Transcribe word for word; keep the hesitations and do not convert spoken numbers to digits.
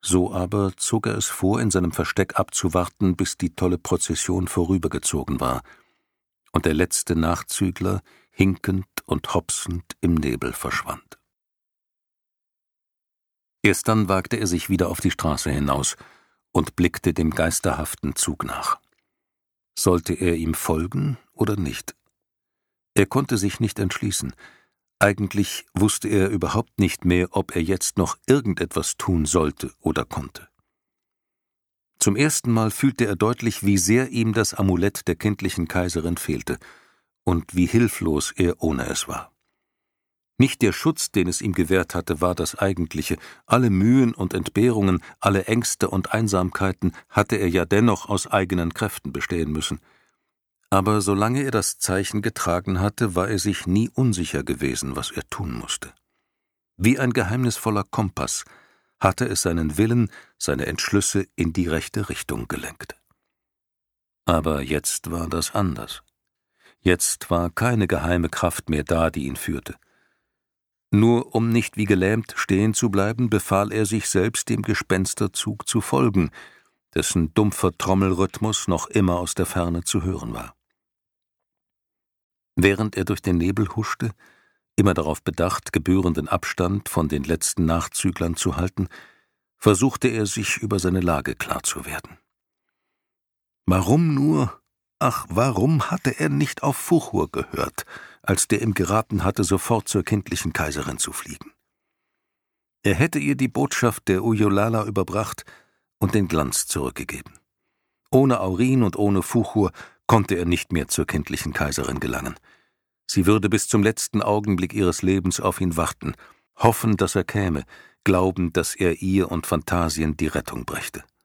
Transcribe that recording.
So aber zog er es vor, in seinem Versteck abzuwarten, bis die tolle Prozession vorübergezogen war und der letzte Nachzügler hinkend und hopsend im Nebel verschwand. Erst dann wagte er sich wieder auf die Straße hinaus und blickte dem geisterhaften Zug nach. Sollte er ihm folgen oder nicht? Er konnte sich nicht entschließen. Eigentlich wusste er überhaupt nicht mehr, ob er jetzt noch irgendetwas tun sollte oder konnte. Zum ersten Mal fühlte er deutlich, wie sehr ihm das Amulett der kindlichen Kaiserin fehlte und wie hilflos er ohne es war. Nicht der Schutz, den es ihm gewährt hatte, war das Eigentliche. Alle Mühen und Entbehrungen, alle Ängste und Einsamkeiten hatte er ja dennoch aus eigenen Kräften bestehen müssen. Aber solange er das Zeichen getragen hatte, war er sich nie unsicher gewesen, was er tun musste. Wie ein geheimnisvoller Kompass hatte es seinen Willen, seine Entschlüsse in die rechte Richtung gelenkt. Aber jetzt war das anders. Jetzt war keine geheime Kraft mehr da, die ihn führte. Nur um nicht wie gelähmt stehen zu bleiben, befahl er sich selbst, dem Gespensterzug zu folgen, dessen dumpfer Trommelrhythmus noch immer aus der Ferne zu hören war. Während er durch den Nebel huschte, immer darauf bedacht, gebührenden Abstand von den letzten Nachzüglern zu halten, versuchte er, sich über seine Lage klar zu werden. Warum nur, ach, warum hatte er nicht auf Fuchur gehört, als der ihm geraten hatte, sofort zur kindlichen Kaiserin zu fliegen? Er hätte ihr die Botschaft der Ujulala überbracht und den Glanz zurückgegeben. Ohne Aurin und ohne Fuchur konnte er nicht mehr zur kindlichen Kaiserin gelangen. Sie würde bis zum letzten Augenblick ihres Lebens auf ihn warten, hoffen, dass er käme, glauben, dass er ihr und Phantasien die Rettung brächte.